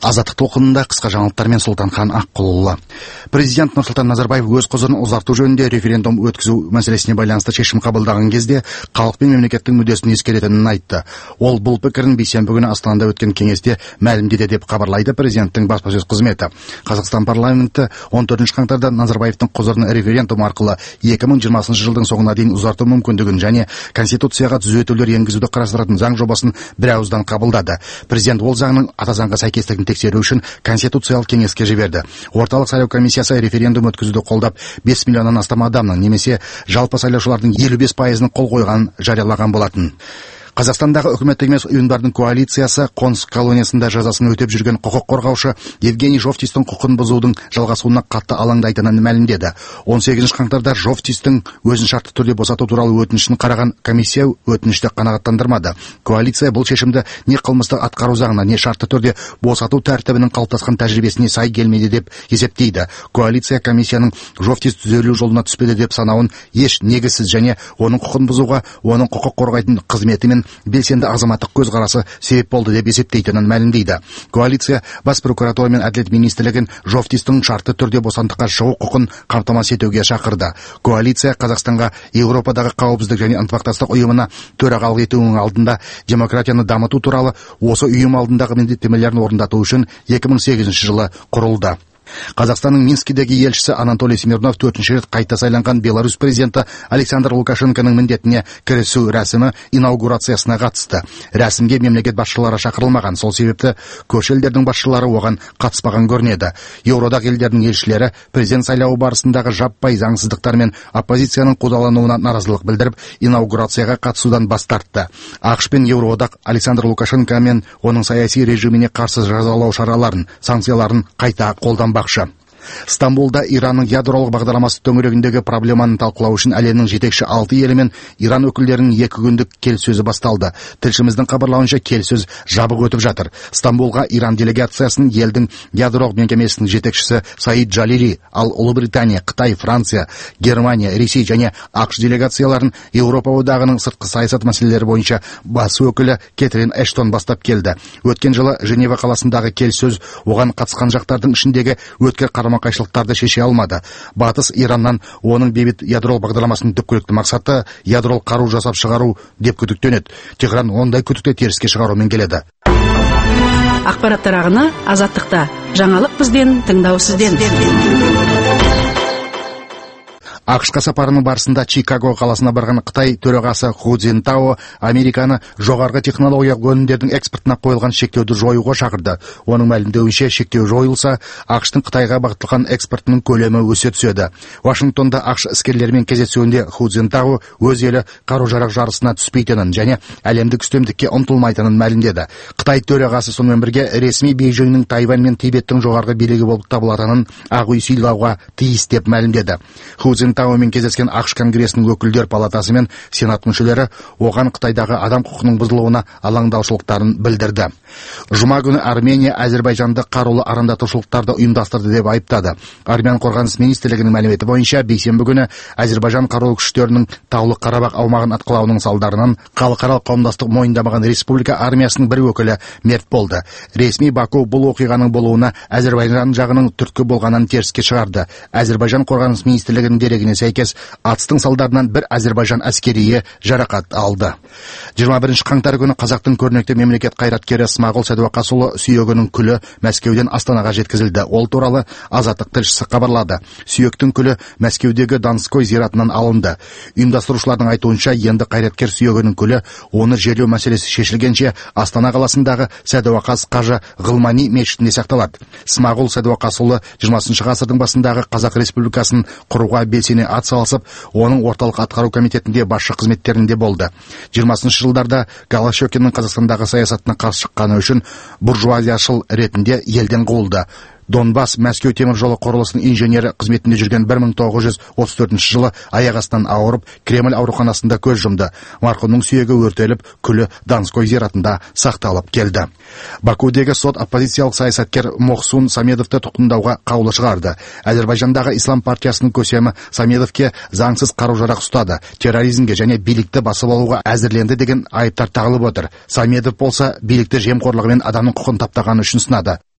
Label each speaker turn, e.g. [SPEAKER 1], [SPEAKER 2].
[SPEAKER 1] Азаттық толқынында қысқа жаңалықтармен Сұлтанхан Аққұлұлы. Президент Нұрсұлтан Назарбаев өз құзырын ұзарту жөнінде референдум өткізу мәселесіне байланысты шешім қабылдаған кезде халық пен мемлекеттің мүддесін ескеретінін айтты. Ол бұл пікірін бейсенбі күні Астанада өткен кеңесте мәлімдеді деп хабарлайды президенттің баспасөз қызметі. Қазақстан парламенті 14 қаңтарда Назарбаевтың құзырын референдум арқылы 2020 жылдың соңына дейін ұзарту мүмкіндігін және Конституцияға түзетулер енгізуді қарастыратын заң жобасын бірауыздан қабылдады. Президент ол заңның ата заңға сәйкестігін тексеру үшін Конституциялық кеңеске жіберді. Орталық сайлау комиссиясы референдум өткізуді қолдап 5 миллионнан астам адамның немесе жалпы сайлаушылардың 55%-ның қол қойғанын жариялаған болатын. Қазақстандағы үкіметтік емес ұйымдардың коалициясы қоныс колониясында жазасын өтеп жүрген құқық қорғаушы Евгений Жовтистің құқын бұзудың жалғасуына қатты алаңдайтынын мәлімдеді. 18 қаңтарда Жовтистің өзін шартты түрде босату туралы өтінішін қараған комиссия өтінішті қанағаттандырмады. Коалиция бұл шешімді не қылмыстық атқару заңына, не шартты түрде босату тәртібінің қалыптасқан тәжірибесіне сай келмейді деп есептейді. Коалиция комиссияның Жовтист түзелу жолына түспеді деп санауын еш негізсіз және оның құқын бұзуға, оның құқық қорғайтын қызметі мен белсенді азаматтық көзқарасы себеп болды деп есептейтінін мәлімдейді. Коалиция бас прокуратура мен әділет министрлігін Жовтистің шартты түрде бостандыққа шығу құқын қамтамасыз етуге шақырды. Коалиция Қазақстанға Еуропадағы қауіпсіздік және ынтымақтастық ұйымына төрағалық етуінің алдында демократияны дамыту туралы осы ұйым алдындағы міндеттемелерін орындату үшін 2008 жылы құрылды. Қазақстанның Минскідегі елшісі Анатолий Смирнов 4-ші рет қайта сайланған Беларусь президенті Александр Лукашенконың міндетіне кірісу рәсімі инаугурациясына қатысты. Рәсімге мемлекет басшылары шақырылмаған, сол себепті көрші елдердің басшылары оған қатыспаған көрінеді. Еуроодақ елдерінің елшілері президент сайлауы барысындағы жаппай заңсыздықтар мен оппозицияның қудалануына наразылық білдіріп, инаугурацияға қатысудан бас тартты. ақш пен Еуроодақ Александр Лукашенко мен оның саяси режиміне қарсы жазалау шараларын, санкцияларын қайта қолданбақшы. Стамбулда Иранның ядролық бағдарламасы төңірегіндегі проблеманы талқылау үшін әлемнің жетекші 6 елі мен Иран өкілдерінің 2 күндік келіссөзі басталды. Тілшіміздің хабарлауынша келіссөз жабық өтіп жатыр. Стамбулға Иран делегациясын елдің ядролық мекемесінің жетекшісі Саид Джалили, ал Ұлыбритания, Қытай, Франция, Германия, Ресей және ақш делегацияларын Еуропа одағының сыртқы саясат мәселелері бойынша бас өкілі Кэтрин Эштон бастап келді. Өткен жылы Женева қаласындағы келіссөз оған қатысқан жақтардың ішіндегі өткір қайшылықтарды шеше алмады. Батыс Ираннан оның бейбіт ядролық бағдарламасының түпкілікті мақсаты ядролық қару жасап шығару деп күдіктенеді. Техран ондай күдікті теріске шығарумен келеді.
[SPEAKER 2] Ақпараттар ағыны Азаттықта. Жаңалық бізден, тыңдау сізден.
[SPEAKER 1] ақш-қа сапарының барысында Чикаго қаласына барған Қытай төрағасы Ху Цзинтао Американы жоғарғы технологиялық өнімдердің экспортына қойылған шектеуді жоюға шақырды. Оның мәлімдеуінше, шектеу жойылса, ақштың Қытайға бағытталған экспортының көлемі өсе түседі. Вашингтонда ақш іскерлерімен кездесуінде Ху Цзинтао өз елі қару-жарақ жарысына түспейтінін және әлемдік үстемдікке ұмтылмайтынын мәлімдеді. Қытай төрағасы сонымен бірге ресми Бейжіңнің Тайвань мен Тибеттің жоғарғы билігі болып табылатынын Ақ үй сыйлауға тиіс деп мәлімдеді. Ху Цзинтаомен кездескен ақш конгресінің өкілдер палатасы мен сенат мүшелері оған Қытайдағы адам құқығының бұзылуына алаңдаушылықтарын білдірді. Жұма күні Армения Әзербайжанды қарулы арандатушылықтарды ұйымдастырды деп айыптады. Армян қорғаныс министрлігінің мәліметі бойынша бейсенбі күні Әзербайжан қарулы күштерінің Таулы Қарабақ аумағын атқылауының салдарынан халықаралық қауымдастық мойындамаған республика армиясының бір өкілі мерт болды. Ресми Баку бұл оқиғаның болуына Әзербайжан жағының түрткі болғанын теріске шығарды. Әзербайжан қорғаныс министрлігінің дерегіне сәйкес, атыстың салдарынан бір Әзербайжан әскерие жарақат алды. 21 қаңтар күні қазақтың көрнекті мемлекет қайраткері Смағұл Сәдуақасұлы сүйегінің күлі Мәскеуден Астанаға жеткізілді. Ол туралы Азаттық тілшісі хабарлады. Сүйектің күлі Мәскеудегі Донской зиратынан алынды. Ұйымдастырушылардың айтуынша, енді қайраткер сүйегінің күлі оны жерлеу мәселесі шешілгенше Астана қаласындағы Сәдуақас қажы Ғылмани мешітінде сақталады. Смағұл Сәдуақасұлы 20 ғасырдың басындағы Қазақ Республикасын құруға белсене атсалысып, оның орталық атқару комитетінде басшы қызметтерінде болды. 20 жылдарда Голощекиннің Қазақстандағы саясатына қарсы шыққаны үшін буржуазияшыл ретінде елден қуылды. Донбасс Мәскеу темір жолы құрылысының инженері қызметінде жүрген 1934 жылы аяқ астынан ауырып, Кремль ауруханасында көз жұмды. Марқұмның сүйегі өртеліп, күлі Донской зиратында сақталып келді. Бакудегі сот оппозициялық саясаткер Мохсун Самедовты тұтқындауға қаулы шығарды. Әзербайжандағы Ислам партиясының көсемі Самедовке заңсыз қару-жарақ ұстады, терроризмге және билікті басып алуға әзірленді деген айыптар тағылып отыр. Самедов болса билікті жемқорлығымен адамның құқын таптағаны үшін сынады.